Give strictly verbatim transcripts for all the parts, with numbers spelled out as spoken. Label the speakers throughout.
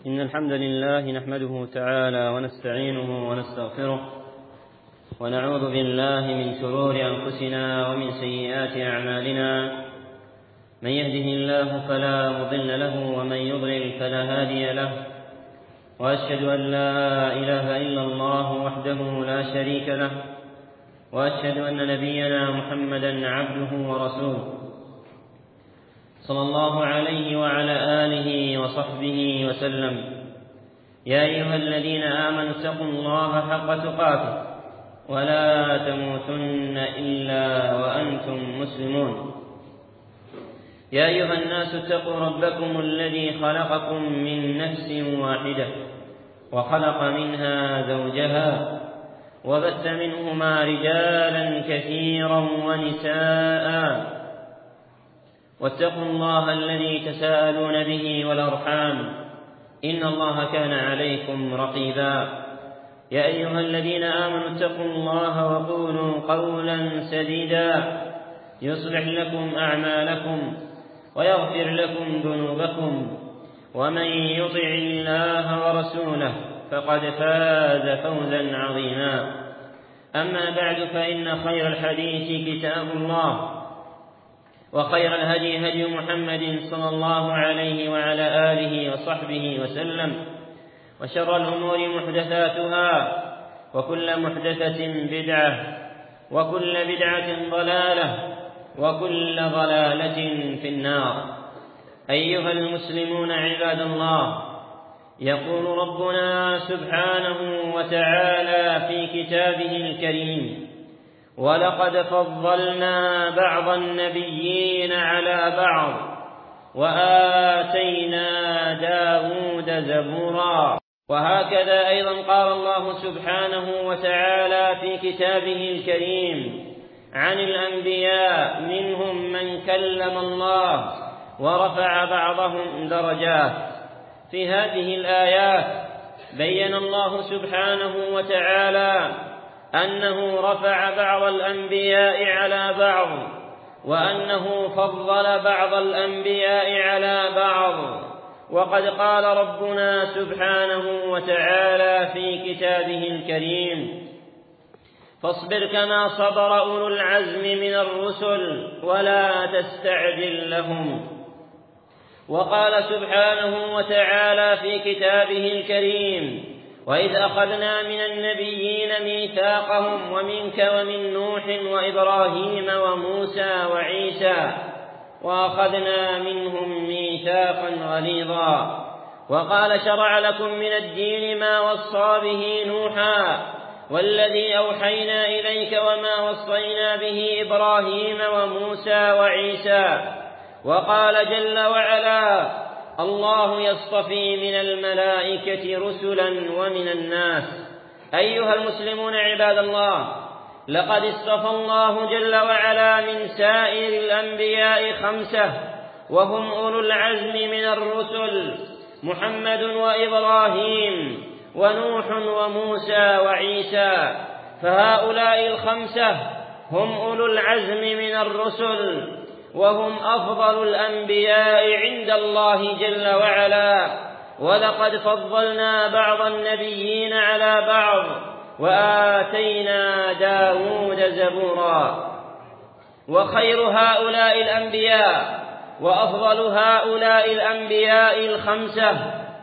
Speaker 1: إن الحمد لله نحمده تعالى ونستعينه ونستغفره ونعوذ بالله من شرور أنفسنا ومن سيئات أعمالنا. من يهده الله فلا مضل له ومن يضلل فلا هادي له، وأشهد أن لا إله إلا الله وحده لا شريك له، وأشهد أن نبينا محمدا عبده ورسوله صلى الله عليه وعلى آله وصحبه وسلم. يا أيها الذين آمنوا اتقوا الله حق تقاته ولا تموتن إلا وأنتم مسلمون. يا أيها الناس اتقوا ربكم الذي خلقكم من نفس واحدة وخلق منها زوجها وبث منهما رجالا كثيرا ونساء، واتقوا الله الذي تساءلون به والأرحام إن الله كان عليكم رقيبا. يا أيها الذين آمنوا اتقوا الله وقولوا قولا سديدا يصلح لكم أعمالكم ويغفر لكم ذنوبكم، ومن يطع الله ورسوله فقد فاز فوزا عظيما. أما بعد، فإن خير الحديث كتاب الله، وخير الهدي هدي محمد صلى الله عليه وعلى آله وصحبه وسلم، وشر الأمور محدثاتها، وكل محدثة بدعة، وكل بدعة ضلالة، وكل ضلالة في النار. أيها المسلمون عباد الله، يقول ربنا سبحانه وتعالى في كتابه الكريم: ولقد فضلنا بعض النبيين على بعض وآتينا داود زبورا. وهكذا أيضا قال الله سبحانه وتعالى في كتابه الكريم عن الأنبياء: منهم من كلم الله ورفع بعضهم درجات. في هذه الآيات بين الله سبحانه وتعالى أنه رفع بعض الأنبياء على بعض، وأنه فضل بعض الأنبياء على بعض. وقد قال ربنا سبحانه وتعالى في كتابه الكريم: فاصبر كما صبر أولو العزم من الرسل ولا تستعجل لهم. وقال سبحانه وتعالى في كتابه الكريم: وإذ أخذنا من النبيين ميثاقهم ومنك ومن نوح وإبراهيم وموسى وعيسى وأخذنا منهم ميثاقا غليظا. وقال: شرع لكم من الدين ما وصى به نوحا والذي أوحينا إليك وما وصينا به إبراهيم وموسى وعيسى. وقال جل وعلا: الله يصطفي من الملائكة رسلا ومن الناس. أيها المسلمون عباد الله، لقد اصطفى الله جل وعلا من سائر الأنبياء خمسة، وهم أولو العزم من الرسل: محمد وإبراهيم ونوح وموسى وعيسى. فهؤلاء الخمسة هم أولو العزم من الرسل، وهم أفضل الأنبياء عند الله جل وعلا. ولقد فضلنا بعض النبيين على بعض وآتينا داود زبورا. وخير هؤلاء الأنبياء وأفضل هؤلاء الأنبياء الخمسة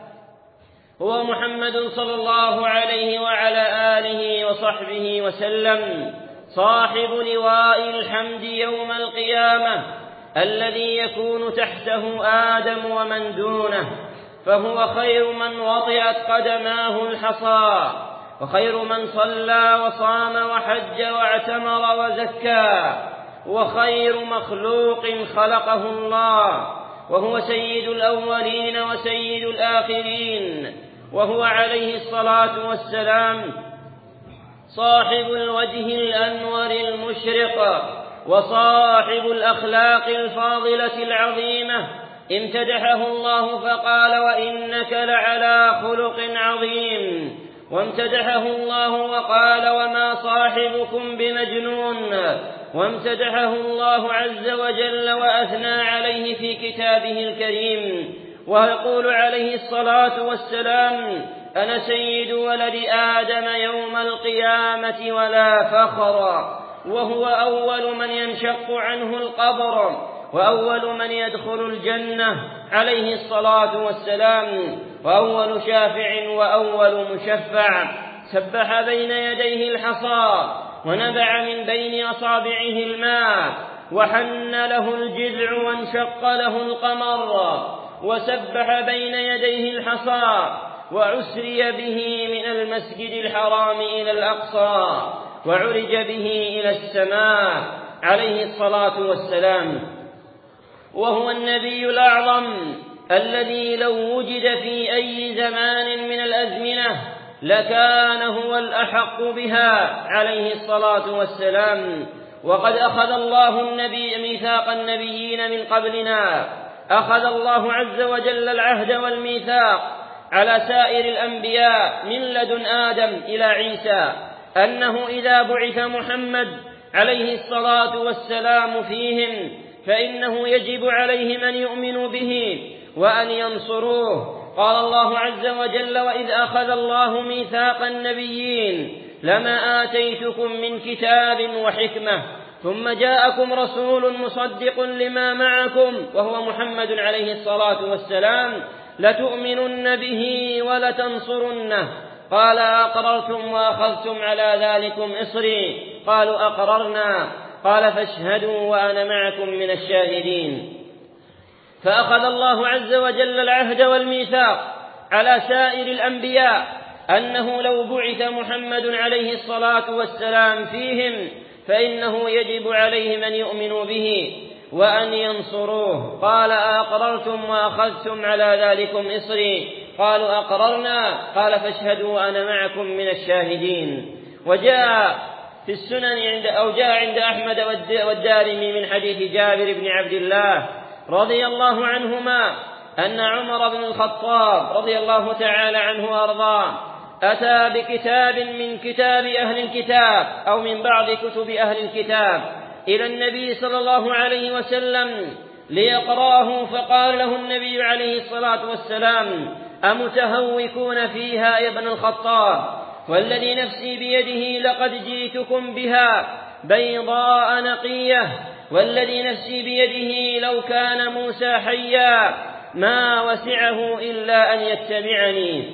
Speaker 1: هو محمد صلى الله عليه وعلى آله وصحبه وسلم، صاحب لواء الحمد يوم القيامة، الذي يكون تحته آدم ومن دونه، فهو خير من وطئت قدماه الحصى، وخير من صلى وصام وحج واعتمر وزكى، وخير مخلوق خلقه الله، وهو سيد الأولين وسيد الآخرين، وهو عليه الصلاة والسلام صاحب الوجه الأنور المشرق، وصاحب الأخلاق الفاضلة العظيمة. امتدحه الله فقال: وإنك لعلى خلق عظيم. وامتدحه الله وقال: وما صاحبكم بمجنون. وامتدحه الله عز وجل وأثنى عليه في كتابه الكريم ويقول عليه الصلاة والسلام: أنا سيد ولد آدم يوم القيامة ولا فخر، وهو أول من ينشق عنه القبر وأول من يدخل الجنة عليه الصلاة والسلام، وأول شافع وأول مشفع. سبح بين يديه الحصى ونبع من بين أصابعه الماء، وحن له الجذع وانشق له القمر، وسبح بين يديه الحصى، وعسري به من المسجد الحرام إلى الأقصى، وعرج به إلى السماء عليه الصلاة والسلام. وهو النبي الأعظم الذي لو وجد في أي زمان من الأزمنة لكان هو الأحق بها عليه الصلاة والسلام. وقد أخذ الله النبي ميثاق النبيين من قبلنا، أخذ الله عز وجل العهد والميثاق على سائر الأنبياء من لدن آدم إلى عيسى، أنه إذا بعث محمد عليه الصلاة والسلام فيهم فإنه يجب عليهم أن يؤمنوا به وأن ينصروه. قال الله عز وجل: وإذ أخذ الله ميثاق النبيين لما آتيتكم من كتاب وحكمة ثم جاءكم رسول مصدق لما معكم وهو محمد عليه الصلاة والسلام لتؤمنن به ولتنصرنه. قال: أقررتم وأخذتم على ذلكم إصري؟ قالوا: أقررنا. قال: فاشهدوا وأنا معكم من الشاهدين. فأخذ الله عز وجل العهد والميثاق على سائر الأنبياء أنه لو بعث محمد عليه الصلاة والسلام فيهم فإنه يجب عليهم أن يؤمنوا به وأن ينصروه. قال: أقررتم وأخذتم على ذلكم إصري؟ قالوا: أقررنا. قال: فاشهدوا وأنا معكم من الشاهدين. وجاء في السنن عند أو جاء عند أحمد والدارمي من حديث جابر بن عبد الله رضي الله عنهما أن عمر بن الخطاب رضي الله تعالى عنه وأرضاه أتى بكتاب من كتاب أهل الكتاب أو من بعض كتب أهل الكتاب إلى النبي صلى الله عليه وسلم ليقرأه، فقال له النبي عليه الصلاة والسلام: أمتهوكون فيها يا ابن الخطاب؟ والذي نفسي بيده لقد جئتكم بها بيضاء نقية، والذي نفسي بيده لو كان موسى حيا ما وسعه إلا أن يتبعني.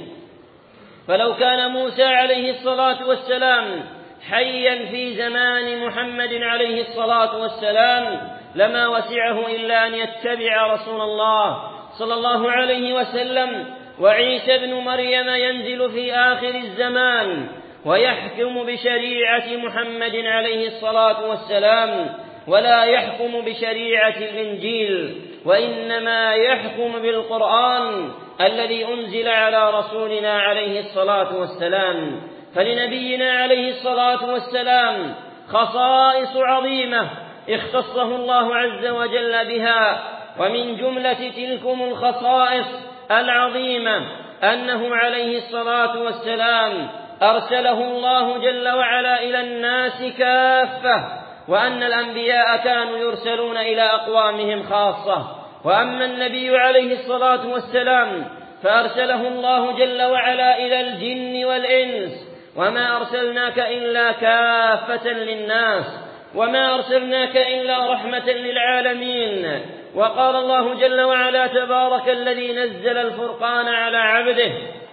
Speaker 1: فلو كان موسى عليه الصلاة والسلام حيا في زمان محمد عليه الصلاة والسلام لما وسعه إلا أن يتبع رسول الله صلى الله عليه وسلم. وعيسى بن مريم ينزل في آخر الزمان ويحكم بشريعة محمد عليه الصلاة والسلام ولا يحكم بشريعة الإنجيل، وإنما يحكم بالقرآن الذي أنزل على رسولنا عليه الصلاة والسلام. فلنبينا عليه الصلاة والسلام خصائص عظيمة اختصه الله عز وجل بها، ومن جملة تلكم الخصائص العظيمة أنه عليه الصلاة والسلام أرسله الله جل وعلا إلى الناس كافة، وأن الأنبياء كانوا يرسلون إلى أقوامهم خاصة، وأما النبي عليه الصلاة والسلام فأرسله الله جل وعلا إلى الجن والإنس، وما أرسلناك إلا كافة للناس وما أرسلناك إلا رحمة للعالمين. وقال الله جل وعلا: تبارك الذي نزل الفرقان على عبده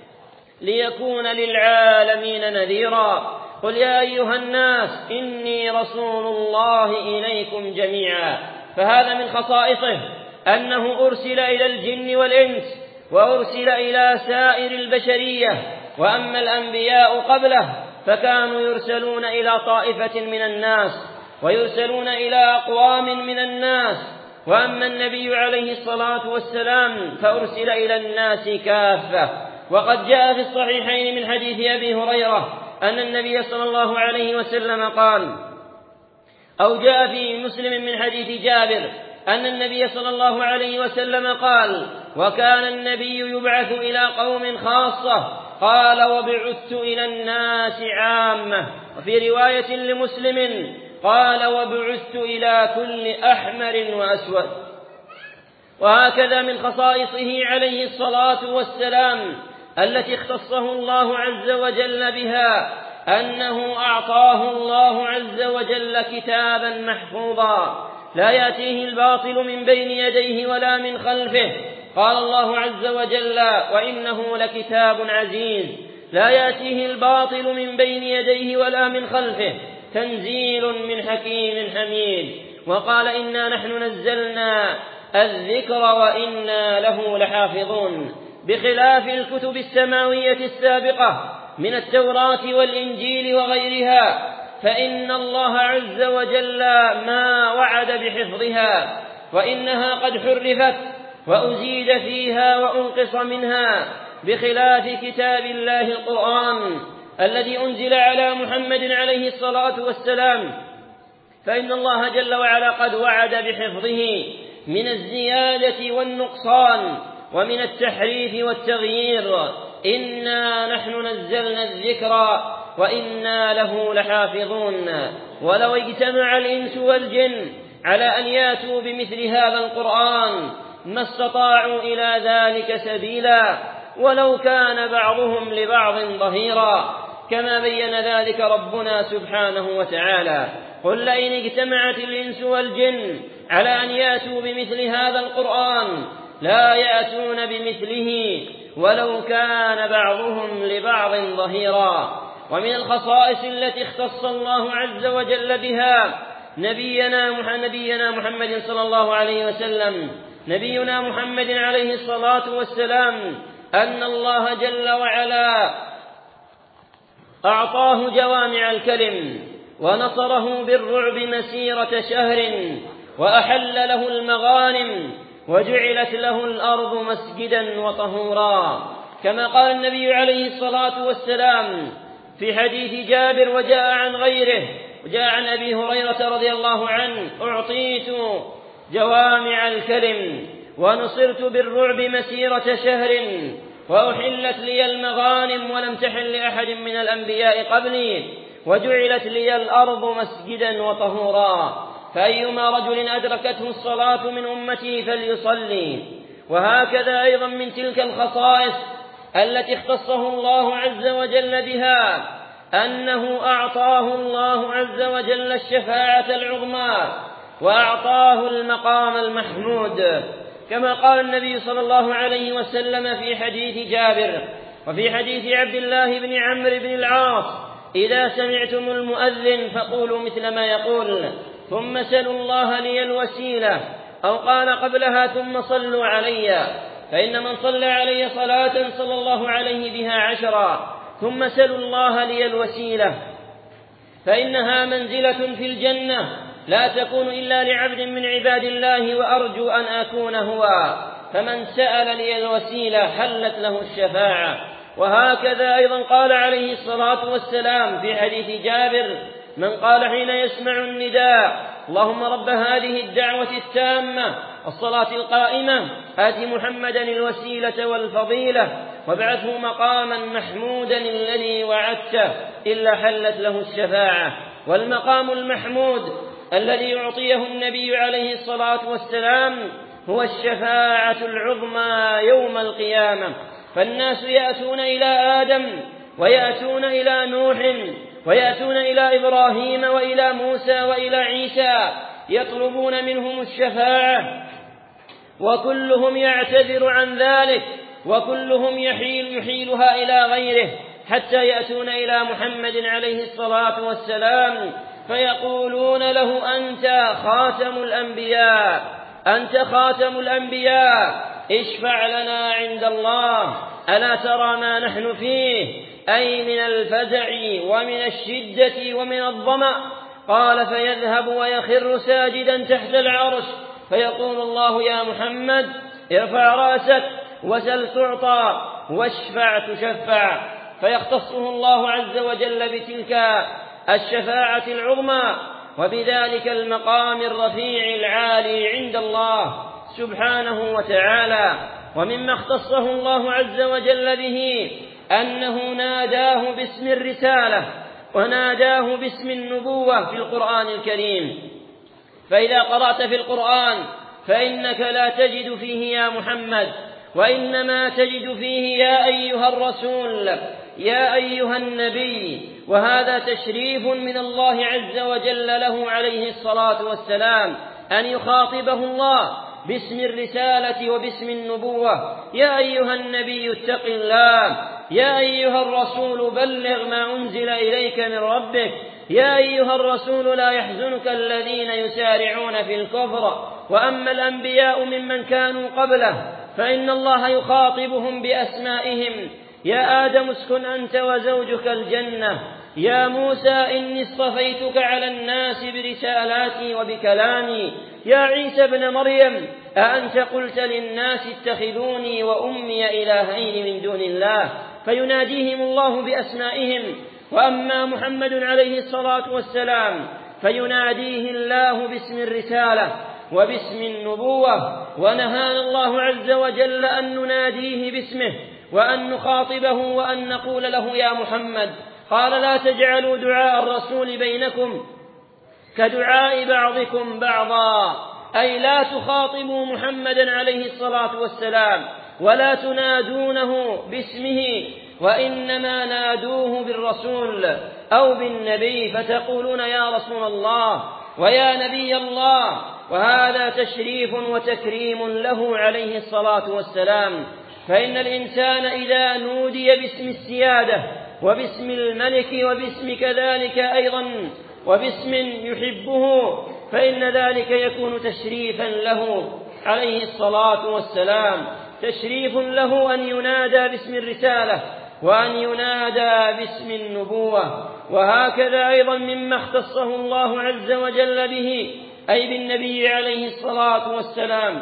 Speaker 1: ليكون للعالمين نذيرا. قل يا أيها الناس إني رسول الله إليكم جميعا. فهذا من خصائصه أنه أرسل إلى الجن والإنس وأرسل إلى سائر البشرية. وأما الأنبياء قبله فكانوا يرسلون إلى طائفة من الناس ويرسلون إلى أقوام من الناس، وأما النبي عليه الصلاة والسلام فأرسل إلى الناس كافة. وقد جاء في الصحيحين من حديث أبي هريرة أن النبي صلى الله عليه وسلم قال، أو جاء في مسلم من حديث جابر أن النبي صلى الله عليه وسلم قال: وكان النبي يبعث إلى قوم خاصة، قال: وبعثت إلى الناس عامة. وفي رواية لمسلم قال: وبعثت إلى كل أحمر وأسود. وهكذا من خصائصه عليه الصلاة والسلام التي اختصه الله عز وجل بها أنه أعطاه الله عز وجل كتابا محفوظا لا يأتيه الباطل من بين يديه ولا من خلفه. قال الله عز وجل: وإنه لكتاب عزيز لا يأتيه الباطل من بين يديه ولا من خلفه تنزيل من حكيم حميد. وقال: إنا نحن نزلنا الذكر وإنا له لحافظون، بخلاف الكتب السماوية السابقة من التوراة والإنجيل وغيرها، فإن الله عز وجل ما وعد بحفظها، وإنها قد حرفت وأزيد فيها وأنقص منها، بخلاف كتاب الله القرآن الذي أنزل على محمد عليه الصلاة والسلام، فإن الله جل وعلا قد وعد بحفظه من الزيادة والنقصان ومن التحريف والتغيير. إنا نحن نزلنا الذكر وإنا له لحافظون. ولو اجتمع الإنس والجن على أن ياتوا بمثل هذا القرآن ما استطاعوا إلى ذلك سبيلا، ولو كان بعضهم لبعض ظهيرا، كما بين ذلك ربنا سبحانه وتعالى: قل لئن اجتمعت الإنس والجن على أن ياتوا بمثل هذا القرآن لا يأتون بمثله ولو كان بعضهم لبعض ظهيرا. ومن الخصائص التي اختص الله عز وجل بها نبينا نبينا محمد صلى الله عليه وسلم نبينا محمد عليه الصلاة والسلام أن الله جل وعلا أعطاه جوامع الكلم ونصره بالرعب مسيرة شهر، وأحل له المغانم، وجعلت له الأرض مسجدا وطهورا، كما قال النبي عليه الصلاة والسلام في حديث جابر وجاء عن غيره وجاء عن أبي هريرة رضي الله عنه: أعطيت جوامع الكلم ونصرت بالرعب مسيرة شهر وأحلت لي المغانم ولم تحل لأحد من الأنبياء قبلي وجعلت لي الأرض مسجدا وطهورا، فأيما رجل أدركته الصلاة من أمتي فليصلي. وهكذا أيضا من تلك الخصائص التي اختصه الله عز وجل بها أنه أعطاه الله عز وجل الشفاعة العظمى وأعطاه المقام المحمود، كما قال النبي صلى الله عليه وسلم في حديث جابر وفي حديث عبد الله بن عمرو بن العاص: إذا سمعتم المؤذن فقولوا مثل ما يقول ثم سلوا الله لي الوسيلة، أو قال قبلها ثم صلوا علي، فإن من صلى علي صلاة صلى الله عليه بها عشرا، ثم سلوا الله لي الوسيلة، فإنها منزلة في الجنة لا تكون إلا لعبد من عباد الله، وأرجو أن أكون هو، فمن سأل لي الوسيلة حلت له الشفاعة. وهكذا أيضا قال عليه الصلاة والسلام في حديث جابر: من قال حين يسمع النداء اللهم رب هذه الدعوة التامة الصلاة القائمة آت محمدا الوسيلة والفضيلة وابعثه مقاما محمودا الذي وعدته، إلا حلت له الشفاعة. والمقام المحمود الذي يعطيه النبي عليه الصلاة والسلام هو الشفاعة العظمى يوم القيامة، فالناس يأتون إلى آدم ويأتون إلى نوح ويأتون إلى إبراهيم وإلى موسى وإلى عيسى يطلبون منهم الشفاعة، وكلهم يعتذر عن ذلك، وكلهم يحيل يحيلها إلى غيره، حتى يأتون إلى محمد عليه الصلاة والسلام فيقولون له: أنت خاتم الأنبياء، أنت خاتم الأنبياء، اشفع لنا عند الله، ألا ترى ما نحن فيه، أي من الفزع ومن الشدة ومن الظمأ. قال: فيذهب ويخر ساجدا تحت العرش، فيقول الله: يا محمد ارفع رأسك وسل تعطى واشفع تشفع، فيختصه الله عز وجل بتلك الشفاعة العظمى وبذلك المقام الرفيع العالي عند الله سبحانه وتعالى. ومما اختصه الله عز وجل به أنه ناداه باسم الرسالة وناداه باسم النبوة في القرآن الكريم. فإذا قرأت في القرآن فإنك لا تجد فيه يا محمد، وإنما تجد فيه يا أيها الرسول، يا أيها النبي. وهذا تشريف من الله عز وجل له عليه الصلاة والسلام أن يخاطبه الله باسم الرسالة وباسم النبوة. يا أيها النبي اتق الله، يا أيها الرسول بلغ ما أنزل إليك من ربك، يا أيها الرسول لا يحزنك الذين يسارعون في الكفر. وأما الأنبياء ممن كانوا قبله فإن الله يخاطبهم بأسمائهم: يا آدم اسكن أنت وزوجك الجنة، يا موسى إني اصطفيتك على الناس برسالاتي وبكلامي، يا عيسى ابن مريم أأنت قلت للناس اتخذوني وأمي إلهين من دون الله. فيناديهم الله بأسمائهم. وأما محمد عليه الصلاة والسلام فيناديه الله باسم الرسالة وباسم النبوة، ونهانا الله عز وجل أن نناديه باسمه وأن نخاطبه وأن نقول له يا محمد. قال: لا تجعلوا دعاء الرسول بينكم كدعاء بعضكم بعضا، أي لا تخاطبوا محمدا عليه الصلاة والسلام ولا تنادونه باسمه، وإنما نادوه بالرسول أو بالنبي، فتقولون يا رسول الله ويا نبي الله. وهذا تشريف وتكريم له عليه الصلاة والسلام. فإن الإنسان إذا نودي باسم السيادة وباسم الملك وباسم كذلك أيضا وباسم يحبه فإن ذلك يكون تشريفا له عليه الصلاة والسلام، تشريف له أن ينادى باسم الرسالة وأن ينادى باسم النبوة. وهكذا أيضا مما اختصه الله عز وجل به أي بالنبي عليه الصلاة والسلام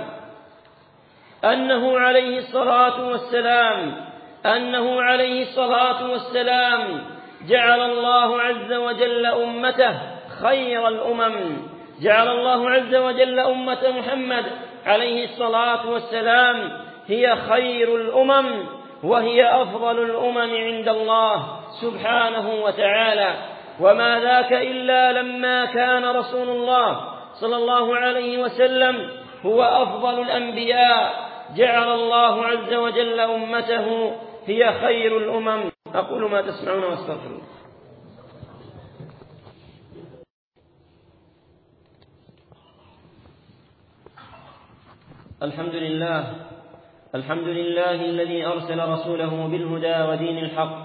Speaker 1: أنه عليه الصلاة والسلام أنه عليه الصلاة والسلام جعل الله عز وجل أمته خير الأمم، جعل الله عز وجل أمة محمد عليه الصلاة والسلام هي خير الأمم، وهي أفضل الأمم عند الله سبحانه وتعالى. وما ذاك إلا لما كان رسول الله صلى الله عليه وسلم هو أفضل الأنبياء جعل الله عز وجل أمته هي خير الأمم. أقول ما تسمعون واستغفر الله. الحمد لله الحمد لله الذي أرسل رسوله بالهدى ودين الحق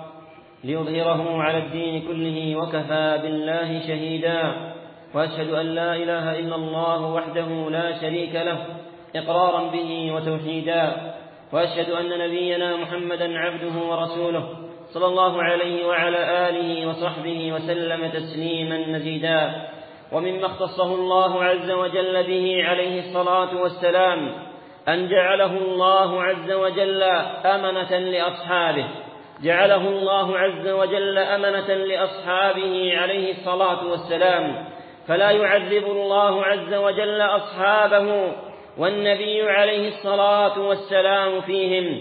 Speaker 1: ليظهره على الدين كله وكفى بالله شهيدا. وأشهد أن لا إله إلا الله وحده لا شريك له إقرارا به وتوحيدا. وأشهد أن نبينا محمدا عبده ورسوله صلى الله عليه وعلى آله وصحبه وسلم تسليما مزيدا. ومما اختصه الله عز وجل به عليه الصلاة والسلام أن جعله الله عز وجل أمنة لأصحابه جعله الله عز وجل أمنة لأصحابه عليه الصلاة والسلام، فلا يعذب الله عز وجل أصحابه والنبي عليه الصلاة والسلام فيهم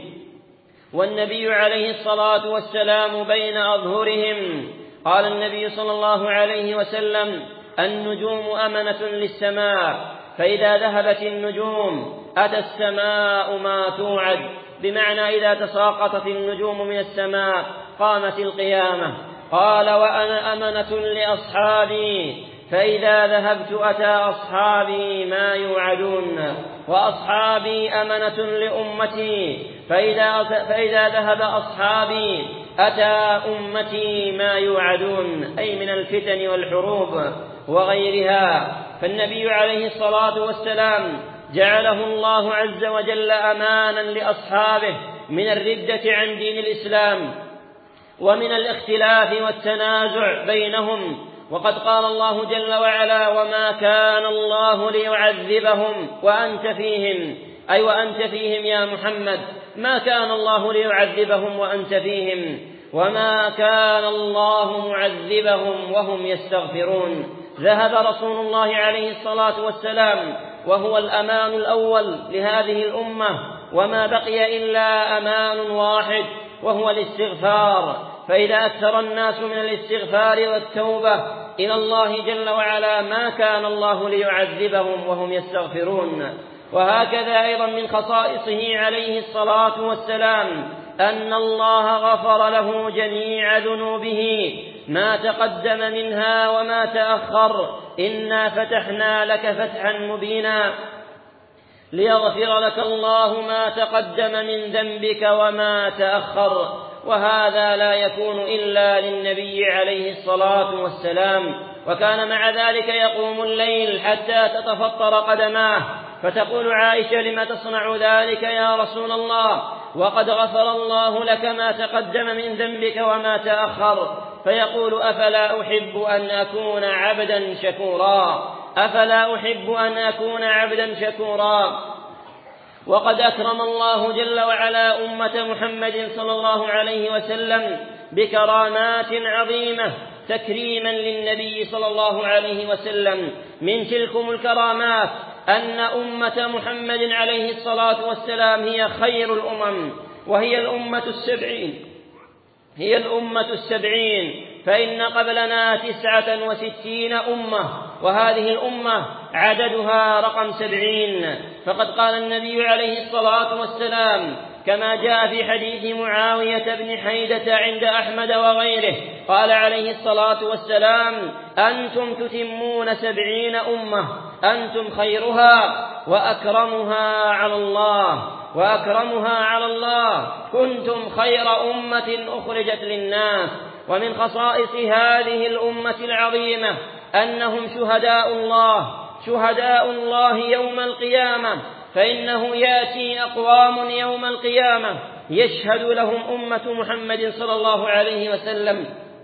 Speaker 1: والنبي عليه الصلاة والسلام بين أظهرهم. قال النبي صلى الله عليه وسلم: النجوم أمنة للسماء، فإذا ذهبت النجوم أتى السماء ما توعد، بمعنى إذا تساقطت النجوم من السماء قامت القيامة. قال: وأنا أمنة لأصحابي، فإذا ذهبت أتى أصحابي ما يوعدون، وأصحابي أمنة لأمتي، فإذا, فإذا ذهب أصحابي أتى أمتي ما يوعدون، أي من الفتن والحروب وغيرها. فالنبي عليه الصلاة والسلام جعله الله عز وجل أمانا لأصحابه من الردة عن دين الإسلام ومن الاختلاف والتنازع بينهم. وقد قال الله جل وعلا: وما كان الله ليعذبهم وأنت فيهم، أي وأنت فيهم يا محمد، ما كان الله ليعذبهم وأنت فيهم، وما كان الله معذبهم وهم يستغفرون. ذهب رسول الله عليه الصلاة والسلام وهو الأمان الأول لهذه الأمة، وما بقي إلا أمان واحد وهو الاستغفار. فإذا أكثر الناس من الاستغفار والتوبة إلى الله جل وعلا ما كان الله ليعذبهم وهم يستغفرون. وهكذا أيضا من خصائصه عليه الصلاة والسلام أن الله غفر له جميع ذنوبه ما تقدم منها وما تأخر. إنا فتحنا لك فتحا مبينا ليغفر لك الله ما تقدم من ذنبك وما تأخر. وهذا لا يكون إلا للنبي عليه الصلاة والسلام. وكان مع ذلك يقوم الليل حتى تتفطر قدماه، فتقول عائشة: لما تصنع ذلك يا رسول الله وقد غفر الله لك ما تقدم من ذنبك وما تأخر؟ فيقول: أفلا أحب أن أكون عبدا شكورا أفلا أحب أن أكون عبدا شكورا. وقد أكرم الله جل وعلا أمة محمد صلى الله عليه وسلم بكرامات عظيمة تكريما للنبي صلى الله عليه وسلم. من تلكم الكرامات أن أمة محمد عليه الصلاة والسلام هي خير الأمم، وهي الأمة السبعين هي الأمة السبعين فإن قبلنا تسعة وستين أمة، وهذه الأمة عددها رقم سبعين. فقد قال النبي عليه الصلاة والسلام كما جاء في حديث معاوية بن حيدة عند أحمد وغيره، قال عليه الصلاة والسلام: أنتم تتمون سبعين أمة، أنتم خيرها وأكرمها على الله وأكرمها على الله كنتم خير أمة أخرجت للناس. ومن خصائص هذه الأمة العظيمة أنهم شهداء الله شهداء الله يوم القيامة، فإنه يأتي أقوام يوم القيامة يشهد لهم أمة محمد صلى الله عليه وسلم،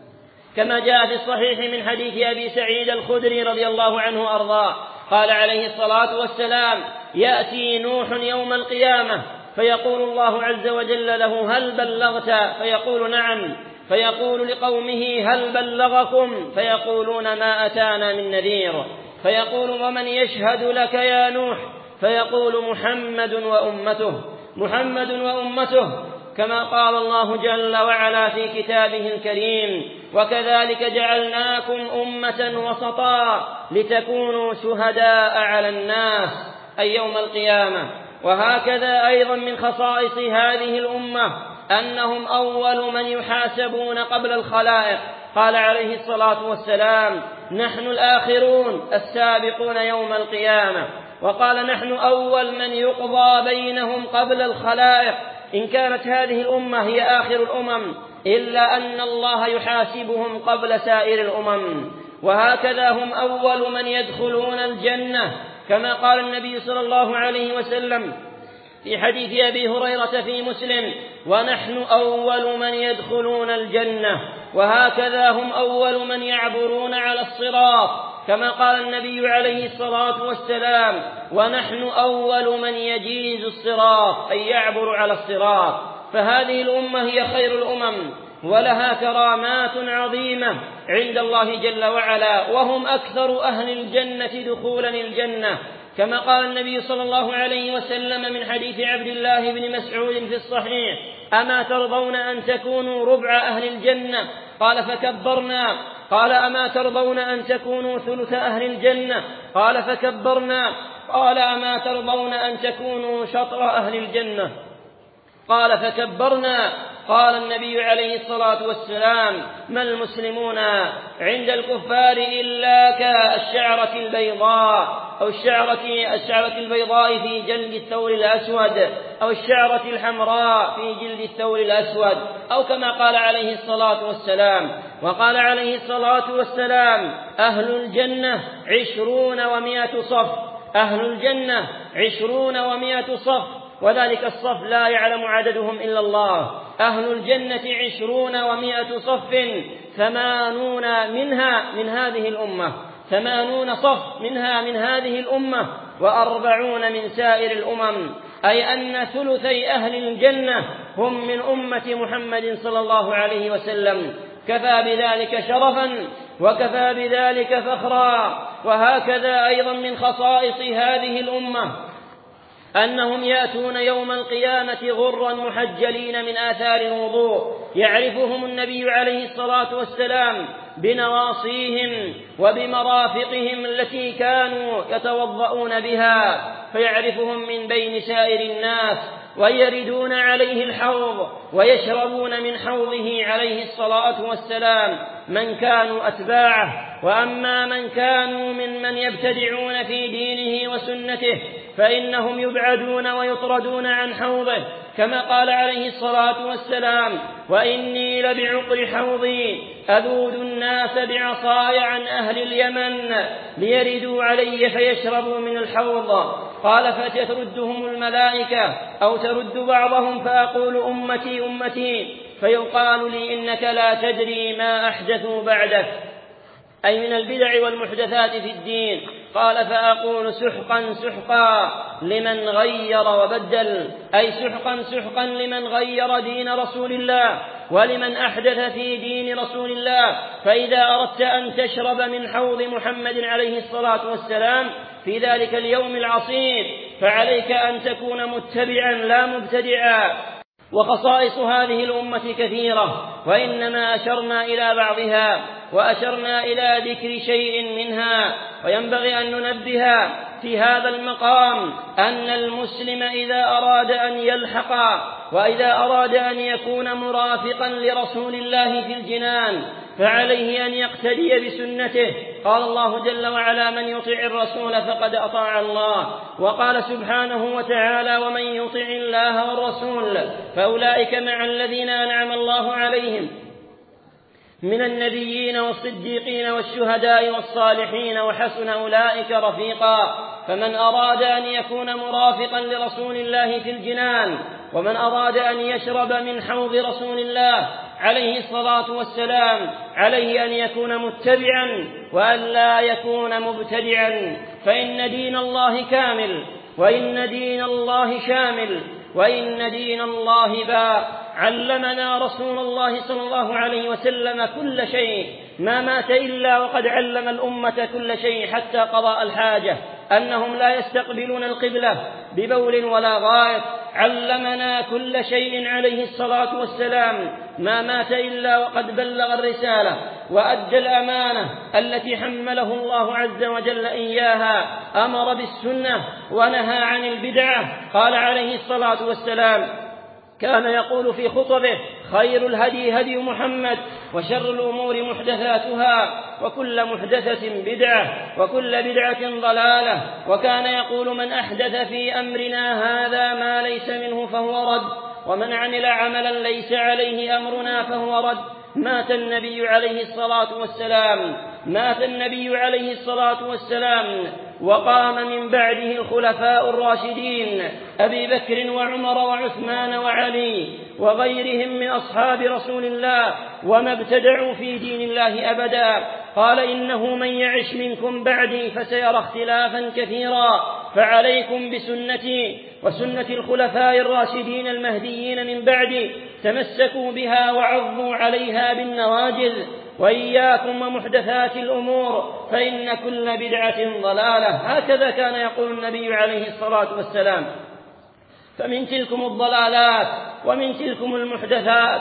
Speaker 1: كما جاء في الصحيح من حديث أبي سعيد الخدري رضي الله عنه أرضاه قال عليه الصلاة والسلام: يأتي نوح يوم القيامة فيقول الله عز وجل له: هل بلغت؟ فيقول: نعم. فيقول لقومه: هل بلغكم؟ فيقولون: ما أتانا من نذير. فيقول: ومن يشهد لك يا نوح؟ فيقول: محمد وأمته محمد وأمته كما قال الله جل وعلا في كتابه الكريم: وكذلك جعلناكم أمة وسطا لتكونوا شهداء على الناس، أي يوم القيامة. وهكذا أيضا من خصائص هذه الأمة أنهم أول من يحاسبون قبل الخلائق. قال عليه الصلاة والسلام: نحن الآخرون السابقون يوم القيامة. وقال: نحن أول من يقضى بينهم قبل الخلائق. إن كانت هذه الأمة هي آخر الأمم إلا أن الله يحاسبهم قبل سائر الأمم. وهكذا هم أول من يدخلون الجنة، كما قال النبي صلى الله عليه وسلم في حديث أبي هريرة في مسلم: ونحن أول من يدخلون الجنة. وهكذا هم أول من يعبرون على الصراط، كما قال النبي عليه الصلاة والسلام: ونحن أول من يجيز الصراط، أي يعبر على الصراط. فهذه الأمة هي خير الأمم ولها كرامات عظيمة عند الله جل وعلا، وهم أكثر أهل الجنة دخولا الجنة، كما قال النبي صلى الله عليه وسلم من حديث عبد الله بن مسعود في الصحيح: أما ترضون أن تكونوا ربع أهل الجنة؟ قال: فكبرنا. قال: أما ترضون أن تكونوا ثلث أهل الجنة؟ قال: فكبرنا. قال: أما ترضون أن تكونوا شطر أهل الجنة؟ قال: فكبرنا. قال النبي عليه الصلاة والسلام: ما المسلمون عند الكفار إلا كالشعرة البيضاء أو الشعرة, الشعرة البيضاء في جلد الثور الأسود، أو الشعرة الحمراء في جلد الثور الأسود، أو كما قال عليه الصلاة والسلام. وقال عليه الصلاة والسلام: أهل الجنة عشرون ومائة صف أهل الجنة عشرون ومائة صف، وذلك الصف لا يعلم عددهم إلا الله. أهل الجنة عشرون ومائة صف، ثمانون منها من هذه الأمة ثمانون صف منها من هذه الأمة، وأربعون من سائر الأمم، أي أن ثلثي أهل الجنة هم من أمة محمد صلى الله عليه وسلم. كفى بذلك شرفا وكفى بذلك فخرا. وهكذا أيضا من خصائص هذه الأمة أنهم يأتون يوم القيامة غرا محجلين من آثار الوضوء، يعرفهم النبي عليه الصلاة والسلام بنواصيهم وبمرافقهم التي كانوا يتوضؤون بها، فيعرفهم من بين سائر الناس، ويردون عليه الحوض ويشربون من حوضه عليه الصلاة والسلام من كانوا أتباعه. وأما من كانوا ممن يبتدعون في دينه وسنته فإنهم يبعدون ويطردون عن حوضه، كما قال عليه الصلاة والسلام: وإني لبعقر حوضي أذود الناس بعصاي عن أهل اليمن ليردوا علي فيشربوا من الحوض. قال: فتردهم الملائكة أو ترد بعضهم فأقول أمتي أمتي، فيقال لي: إنك لا تدري ما أحدثوا بعدك، أي من البدع والمحدثات في الدين. قال: فأقول: سحقا سحقا لمن غير وبدل، أي سحقا سحقا لمن غير دين رسول الله ولمن أحدث في دين رسول الله. فإذا أردت أن تشرب من حوض محمد عليه الصلاة والسلام في ذلك اليوم العصيب فعليك أن تكون متبعا لا مبتدعا. وخصائص هذه الأمة كثيرة، وإنما أشرنا إلى بعضها، وأشرنا إلى ذكر شيء منها. وينبغي أن ننبه في هذا المقام أن المسلم إذا أراد أن يلحق وإذا أراد أن يكون مرافقا لرسول الله في الجنان فعليه أن يقتدي بسنته. قال الله جل وعلا: من يطع الرسول فقد أطاع الله. وقال سبحانه وتعالى: ومن يطع الله والرسول فأولئك مع الذين أنعم الله عليهم من النبيين والصديقين والشهداء والصالحين وحسن أولئك رفيقا. فمن أراد أن يكون مرافقا لرسول الله في الجنان ومن أراد أن يشرب من حوض رسول الله عليه الصلاة والسلام عليه أن يكون متبعا وأن لا يكون مبتدعا، فإن دين الله كامل، وإن دين الله شامل، وإن دين الله باء. علمنا رسول الله صلى الله عليه وسلم كل شيء، ما مات إلا وقد علم الأمة كل شيء حتى قضاء الحاجة، أنهم لا يستقبلون القبلة ببول ولا غائط. علمنا كل شيء عليه الصلاة والسلام، ما مات إلا وقد بلغ الرسالة وأدى الأمانة التي حمله الله عز وجل إياها. أمر بالسنة ونهى عن البدعة. قال عليه الصلاة والسلام: كان يقول في خطبه: خير الهدي هدي محمد، وشر الأمور محدثاتها، وكل محدثة بدعة، وكل بدعة ضلالة. وكان يقول: من أحدث في أمرنا هذا ما ليس منه فهو رد، ومن عمل عملا ليس عليه أمرنا فهو رد. مات النبي عليه الصلاة والسلام مات النبي عليه الصلاة والسلام وقام من بعده الخلفاء الراشدين أبي بكر وعمر وعثمان وعلي وغيرهم من أصحاب رسول الله، وما ابتدعوا في دين الله أبدا. قال: إنه من يعش منكم بعدي فسيرى اختلافا كثيرا، فعليكم بسنتي وسنة الخلفاء الراشدين المهديين من بعدي، تمسكوا بها وعضوا عليها بالنواجذ، وإياكم ومحدثات الأمور فإن كل بدعة ضلالة. هكذا كان يقول النبي عليه الصلاة والسلام. فمن تلكم الضلالات ومن تلكم المحدثات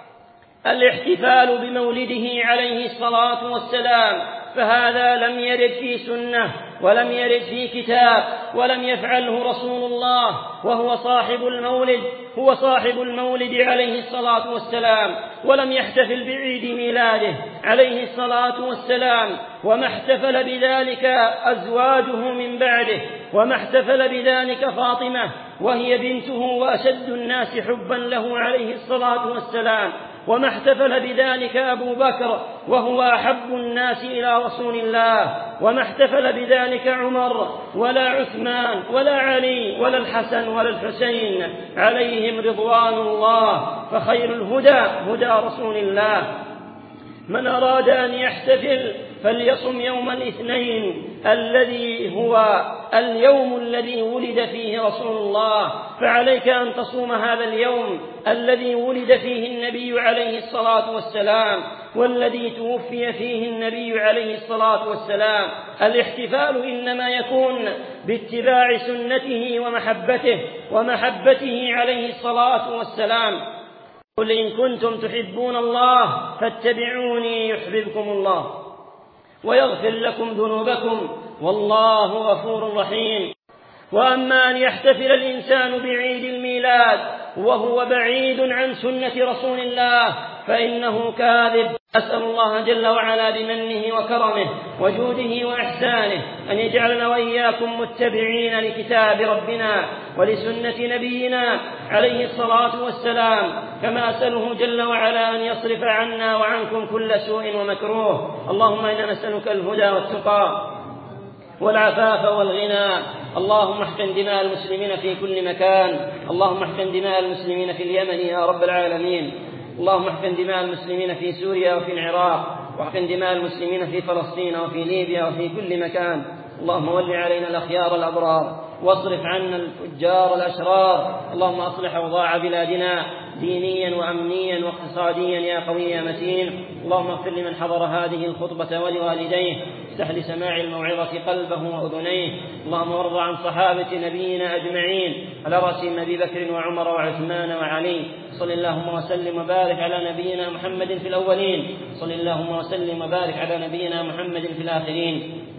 Speaker 1: الاحتفال بمولده عليه الصلاة والسلام، فهذا لم يرد في سنة ولم يرد في كتاب ولم يفعله رسول الله، وهو صاحب المولد هو صاحب المولد عليه الصلاة والسلام، ولم يحتفل بعيد ميلاده عليه الصلاة والسلام، وما احتفل بذلك أزواجه من بعده، وما احتفل بذلك فاطمة وهي بنته وأشد الناس حبا له عليه الصلاة والسلام، وما احتفل بذلك أبو بكر وهو أحب الناس إلى رسول الله، وما احتفل بذلك عمر ولا عثمان ولا علي ولا الحسن ولا الحسين عليهم رضوان الله. فخير الهدى هدى رسول الله. من أراد أن يحتفل فليصم يوم الاثنين الذي هو اليوم الذي ولد فيه رسول الله، فعليك أن تصوم هذا اليوم الذي ولد فيه النبي عليه الصلاة والسلام والذي توفي فيه النبي عليه الصلاة والسلام. الاحتفال إنما يكون باتباع سنته ومحبته ومحبته عليه الصلاة والسلام. قل إن كنتم تحبون الله فاتبعوني يحببكم الله ويغفر لكم ذنوبكم والله غفور رحيم. وأما أن يحتفل الإنسان بعيد الميلاد وهو بعيد عن سنة رسول الله فإنه كاذب. أسأل الله جل وعلا بمنه وكرمه وجوده وإحسانه أن يجعلنا وإياكم متبعين لكتاب ربنا ولسنة نبينا عليه الصلاة والسلام، كما أسأله جل وعلا أن يصرف عنا وعنكم كل سوء ومكروه. اللهم إنا نسألك الهدى والتقى والعفاف والغنى. اللهم احقن دماء المسلمين في كل مكان، اللهم احقن دماء المسلمين في اليمن يا رب العالمين، اللهم احقن دماء المسلمين في سوريا وفي العراق، واحقن دماء المسلمين في فلسطين وفي ليبيا وفي كل مكان. اللهم ول علينا الأخيار الأبرار واصرف عنا الفجار الأشرار. اللهم أصلح أوضاع بلادنا دينيا وأمنيا واقتصاديا يا قوي يا متين. اللهم اغفر لمن حضر هذه الخطبة ولوالديه، افتح لسماع الموعظة قلبه وأذنيه. اللهم وارض عن صحابة نبينا أجمعين على رأسهم أبي بكر وعمر وعثمان وعلي. صل اللهم وسلم وبارك على نبينا محمد في الأولين، صل اللهم وسلم وبارك على نبينا محمد في الآخرين.